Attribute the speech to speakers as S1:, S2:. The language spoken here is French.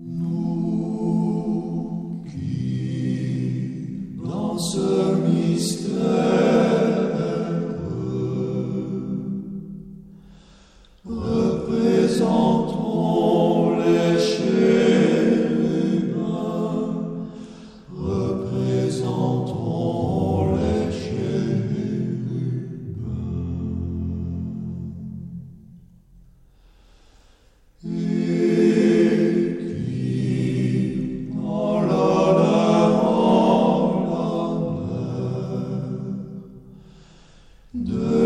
S1: Nous qui, dans ce mystère, représentons les chérubins, représentons les chérubins. Et qui, dans l'honneur de